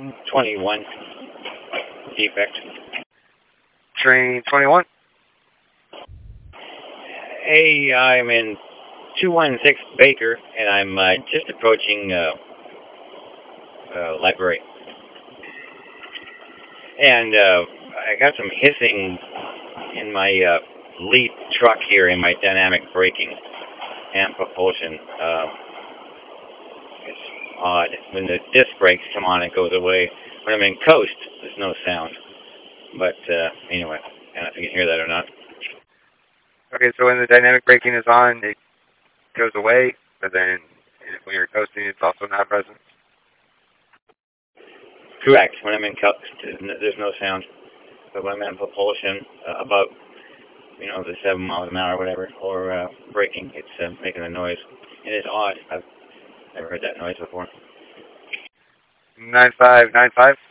21 defect. Train 21. Hey, I'm in 216 Baker, and I'm just approaching library. And I got some hissing in my lead truck here in my dynamic braking and propulsion. It's odd. When the disc brakes come on, it goes away. When I'm in coast, there's no sound. But anyway, I don't know if you can hear that or not. Okay, so when the dynamic braking is on, it goes away, but then when you're coasting, it's also not present? Correct. When I'm in coast, there's no sound. But when I'm in propulsion, about the 7 miles an hour or whatever, or braking, it's making a noise. And it's odd. I've never heard that noise before. 9595.